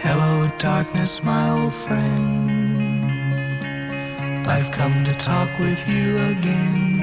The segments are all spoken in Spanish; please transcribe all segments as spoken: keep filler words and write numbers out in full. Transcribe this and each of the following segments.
Hello, darkness, my old friend. I've come to talk with you again.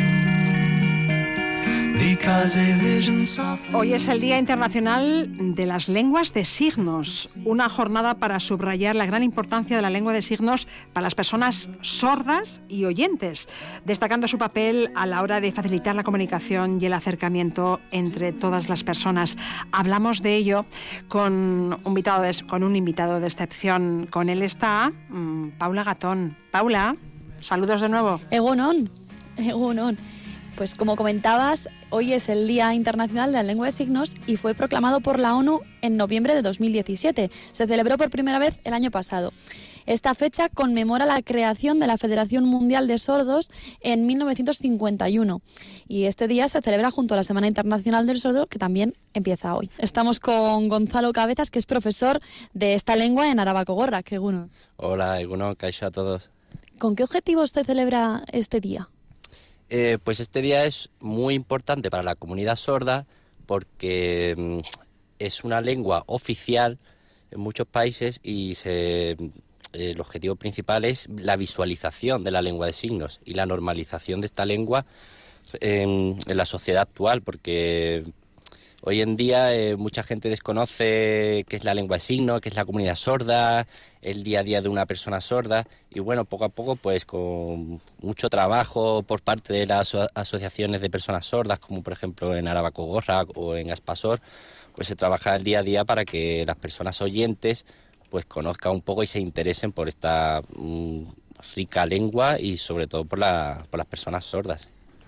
Hoy es el Día Internacional de las Lenguas de Signos, una jornada para subrayar la gran importancia de la lengua de signos para las personas sordas y oyentes, destacando su papel a la hora de facilitar la comunicación y el acercamiento entre todas las personas. Hablamos de ello con un invitado de, con un invitado de excepción. Con él está mmm, Paula Gatón. Paula, saludos de nuevo. Egunon, egunon. Pues como comentabas, hoy es el Día Internacional de la Lengua de Signos y fue proclamado por la ONU en noviembre de dos mil diecisiete. Se celebró por primera vez el año pasado. Esta fecha conmemora la creación de la Federación Mundial de Sordos en mil novecientos cincuenta y uno. Y este día se celebra junto a la Semana Internacional del Sordo, que también empieza hoy. Estamos con Gonzalo Cabezas, que es profesor de esta lengua en Arabakogorrak. Eguno. Hola, Eguno, kaixo a todos. ¿Con qué objetivos se celebra este día? Eh, pues este día es muy importante para la comunidad sorda porque mm, es una lengua oficial en muchos países y se, eh, el objetivo principal es la visualización de la lengua de signos y la normalización de esta lengua en, en la sociedad actual, porque hoy en día eh, mucha gente desconoce qué es la lengua de signos, qué es la comunidad sorda, el día a día de una persona sorda, y bueno, poco a poco, pues con mucho trabajo por parte de las asociaciones de personas sordas, como por ejemplo en Arabakogorrak o en Aspasor, pues se trabaja el día a día para que las personas oyentes pues conozcan un poco y se interesen por esta um, rica lengua y sobre todo por, la, por las personas sordas.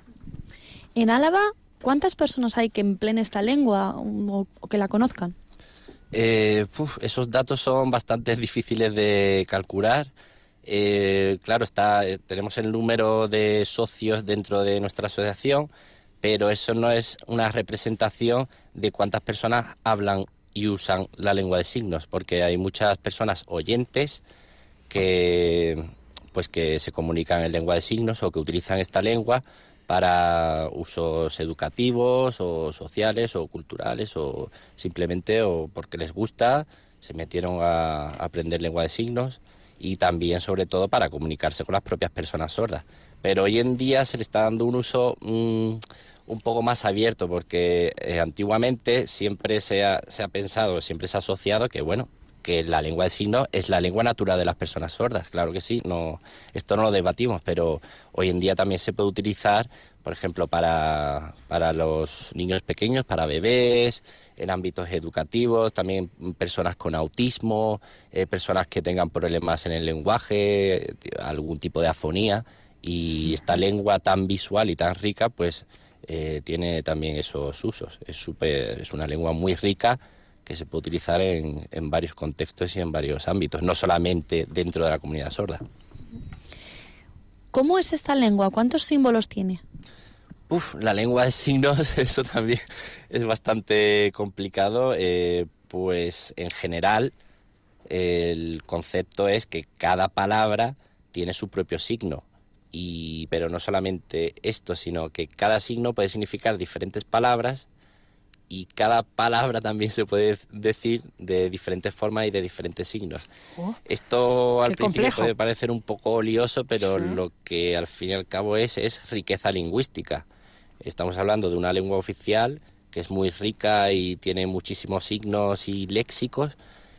En Álava, ¿cuántas personas hay que empleen esta lengua o, o que la conozcan? Eh, uf, esos datos son bastante difíciles de calcular. Eh, claro, está, eh, tenemos el número de socios dentro de nuestra asociación, pero eso no es una representación de cuántas personas hablan y usan la lengua de signos, porque hay muchas personas oyentes que, pues, que se comunican en lengua de signos o que utilizan esta lengua para usos educativos o sociales o culturales o simplemente o porque les gusta, se metieron a aprender lengua de signos y también sobre todo para comunicarse con las propias personas sordas. Pero hoy en día se le está dando un uso mmm, un poco más abierto porque eh, antiguamente siempre se ha, se ha pensado, siempre se ha asociado que bueno, que la lengua de signos es la lengua natural de las personas sordas, claro que sí, no, esto no lo debatimos, pero hoy en día también se puede utilizar, por ejemplo, para, para los niños pequeños, para bebés, en ámbitos educativos, también personas con autismo, eh, personas que tengan problemas en el lenguaje, algún tipo de afonía, y esta lengua tan visual y tan rica, pues eh, tiene también esos usos, es súper, es una lengua muy rica, que se puede utilizar en, en varios contextos y en varios ámbitos, no solamente dentro de la comunidad sorda. ¿Cómo es esta lengua? ¿Cuántos símbolos tiene? Uf, la lengua de signos, eso también es bastante complicado. Eh, pues en general el concepto es que cada palabra tiene su propio signo, y, pero no solamente esto, sino que cada signo puede significar diferentes palabras. Y cada palabra también se puede decir de diferentes formas y de diferentes signos. Oh, Esto al principio complejo. Puede parecer un poco lioso, pero sí. Lo que al fin y al cabo es, es riqueza lingüística. Estamos hablando de una lengua oficial que es muy rica y tiene muchísimos signos y léxicos.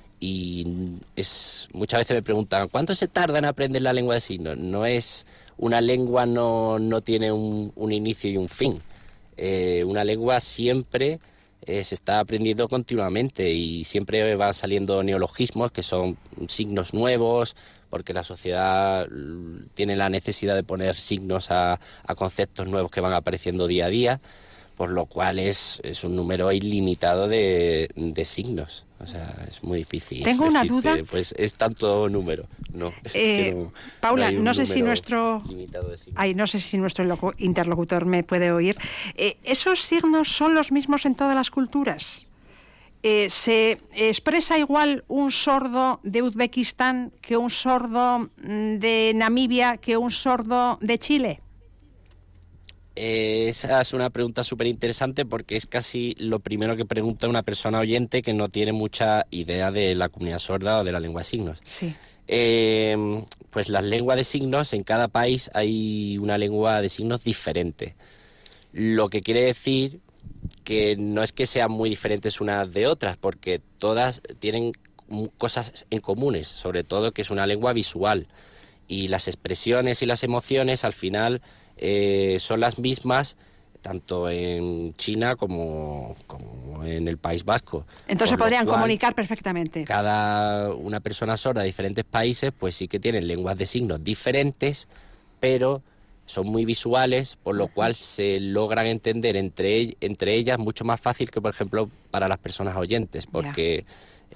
Y es, muchas veces me preguntan, ¿cuánto se tarda en aprender la lengua de signos? No es, una lengua no, no tiene un, un inicio y un fin. Eh, una lengua siempre... Eh, se está aprendiendo continuamente y siempre van saliendo neologismos que son signos nuevos, porque la sociedad tiene la necesidad de poner signos a, a conceptos nuevos que van apareciendo día a día, por lo cual es, es un número ilimitado de, de signos. O sea, es muy difícil. Tengo una duda. Pues es tanto número. No, eh, no, Paula, no, no sé si nuestro ay, no sé si nuestro interlocutor me puede oír. Eh, ¿Esos signos son los mismos en todas las culturas? Eh, ¿Se expresa igual un sordo de Uzbekistán que un sordo de Namibia que un sordo de Chile? Eh, esa es una pregunta súper interesante porque es casi lo primero que pregunta una persona oyente que no tiene mucha idea de la comunidad sorda o de la lengua de signos. Sí. Eh, pues las lenguas de signos, en cada país hay una lengua de signos diferente. Lo que quiere decir que no es que sean muy diferentes unas de otras, porque todas tienen cosas en comunes, sobre todo que es una lengua visual. Y las expresiones y las emociones al final eh, son las mismas tanto en China como, como en el País Vasco. Entonces se podrían comunicar perfectamente. Cada una persona sorda de diferentes países pues sí que tienen lenguas de signos diferentes, pero son muy visuales, por lo cual se logran entender entre, entre ellas mucho más fácil que, por ejemplo, para las personas oyentes, porque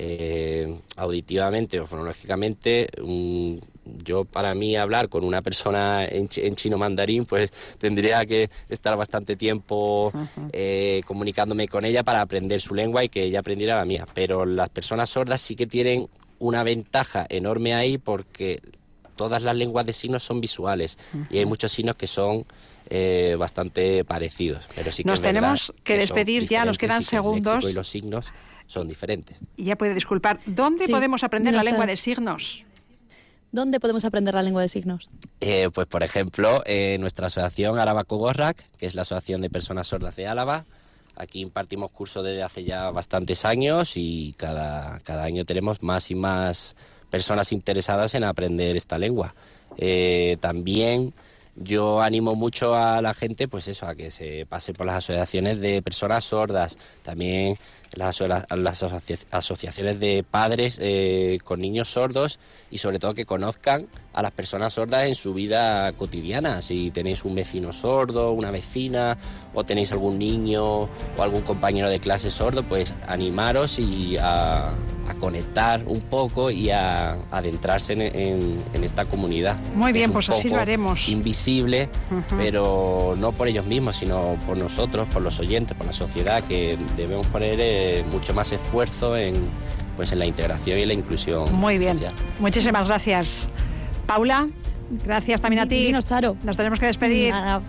eh, auditivamente o fonológicamente, um, yo para mí hablar con una persona en, ch en chino mandarín, pues tendría que estar bastante tiempo uh-huh. eh, comunicándome con ella para aprender su lengua y que ella aprendiera la mía. Pero las personas sordas sí que tienen una ventaja enorme ahí porque todas las lenguas de signos son visuales uh-huh. y hay muchos signos que son eh, bastante parecidos. Pero sí que nos tenemos que, que despedir ya, nos quedan segundos. El y los signos son diferentes. Y ya puede disculpar, ¿dónde sí, podemos aprender la lengua de signos? ¿Dónde podemos aprender la lengua de signos? Eh, pues, por ejemplo, eh, nuestra asociación Álava Cogorrak, que es la Asociación de Personas Sordas de Álava. Aquí impartimos cursos desde hace ya bastantes años y cada, cada año tenemos más y más personas interesadas en aprender esta lengua. Eh, también yo animo mucho a la gente, pues eso, a que se pase por las asociaciones de personas sordas, también las, las asocia asociaciones de padres eh, con niños sordos y sobre todo que conozcan a las personas sordas en su vida cotidiana. Si tenéis un vecino sordo, una vecina, o tenéis algún niño o algún compañero de clase sordo, pues animaros y a, a conectar un poco y a, a adentrarse en, en, en esta comunidad. Muy bien, pues así lo haremos. Invisible, uh-huh. pero no por ellos mismos, sino por nosotros, por los oyentes, por la sociedad, que debemos poner eh, mucho más esfuerzo en, pues, en la integración y la inclusión. Muy bien, social. Muchísimas gracias. Paula, gracias también a ti. Nos tenemos que despedir. Nada.